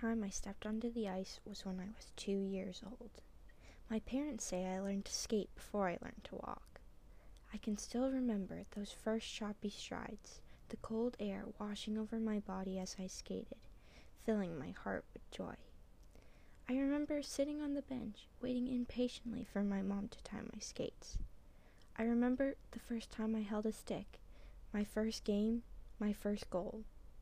time I stepped onto the ice was when I was 2 years old. My parents say I learned to skate before I learned to walk. I can still remember those first choppy strides, the cold air washing over my body as I skated, filling my heart with joy. I remember sitting on the bench, waiting impatiently for my mom to tie my skates. I remember the first time I held a stick, my first game, my first goal.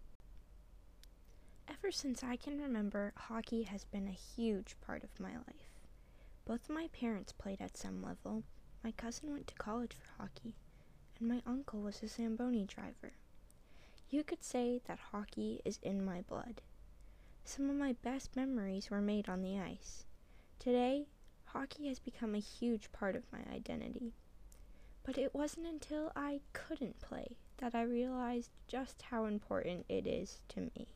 Ever since I can remember, hockey has been a huge part of my life. Both my parents played at some level. My cousin went to college for hockey, and my uncle was a Zamboni driver. You could say that hockey is in my blood. Some of my best memories were made on the ice. Today, hockey has become a huge part of my identity. But it wasn't until I couldn't play that I realized just how important it is to me.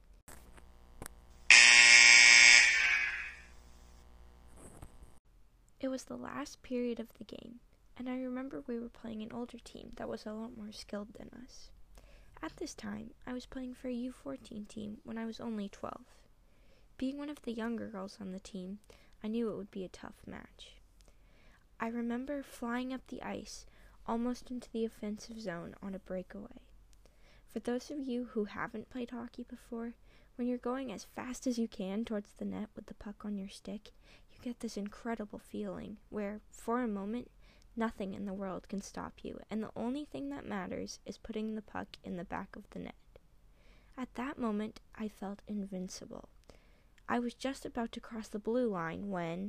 It was the last period of the game, and I remember we were playing an older team that was a lot more skilled than us. At this time, I was playing for a U14 team when I was only 12. Being one of the younger girls on the team, I knew it would be a tough match. I remember flying up the ice, almost into the offensive zone on a breakaway. For those of you who haven't played hockey before, when you're going as fast as you can towards the net with the puck on your stick, you get this incredible feeling where, for a moment, nothing in the world can stop you, and the only thing that matters is putting the puck in the back of the net. At that moment, I felt invincible. I was just about to cross the blue line when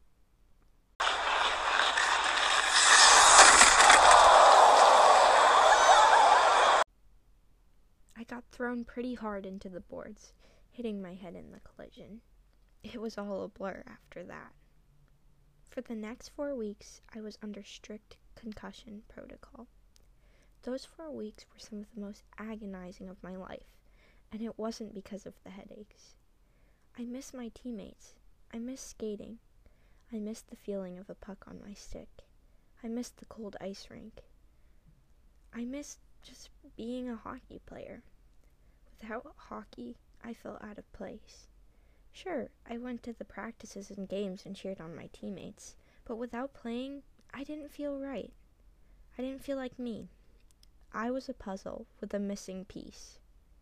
I got thrown pretty hard into the boards, hitting my head in the collision. It was all a blur after that. For the next 4 weeks, I was under strict concussion protocol. Those 4 weeks were some of the most agonizing of my life, and it wasn't because of the headaches. I miss my teammates. I miss skating. I miss the feeling of a puck on my stick. I miss the cold ice rink. I miss just being a hockey player. Without hockey, I felt out of place. Sure, I went to the practices and games and cheered on my teammates, but without playing, I didn't feel right. I didn't feel like me. I was a puzzle with a missing piece.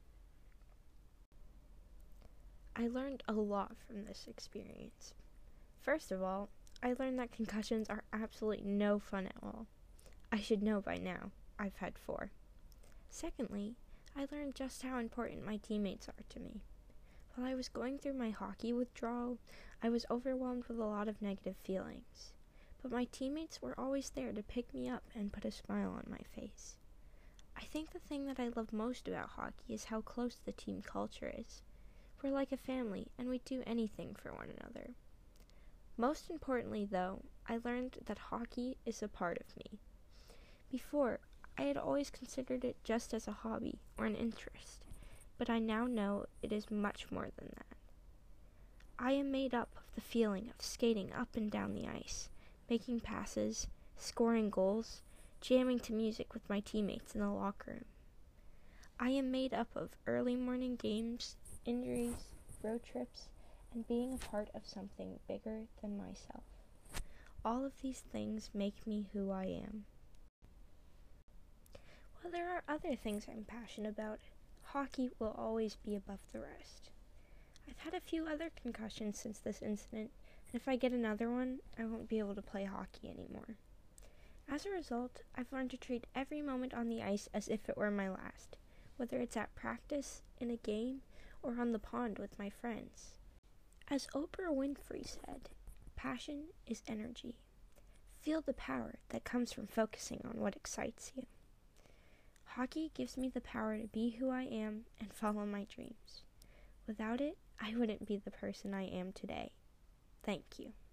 I learned a lot from this experience. First of all, I learned that concussions are absolutely no fun at all. I should know by now. I've had 4. Secondly, I learned just how important my teammates are to me. While I was going through my hockey withdrawal, I was overwhelmed with a lot of negative feelings. But my teammates were always there to pick me up and put a smile on my face. I think the thing that I love most about hockey is how close the team culture is. We're like a family, and we do anything for one another. Most importantly, though, I learned that hockey is a part of me. Before, I had always considered it just as a hobby or an interest, but I now know it is much more than that. I am made up of the feeling of skating up and down the ice, making passes, scoring goals, jamming to music with my teammates in the locker room. I am made up of early morning games, injuries, road trips, and being a part of something bigger than myself. All of these things make me who I am. While there are other things I'm passionate about, hockey will always be above the rest. I've had a few other concussions since this incident, and if I get another one, I won't be able to play hockey anymore. As a result, I've learned to treat every moment on the ice as if it were my last, whether it's at practice, in a game, or on the pond with my friends. As Oprah Winfrey said, passion is energy. Feel the power that comes from focusing on what excites you. Hockey gives me the power to be who I am and follow my dreams. Without it, I wouldn't be the person I am today. Thank you.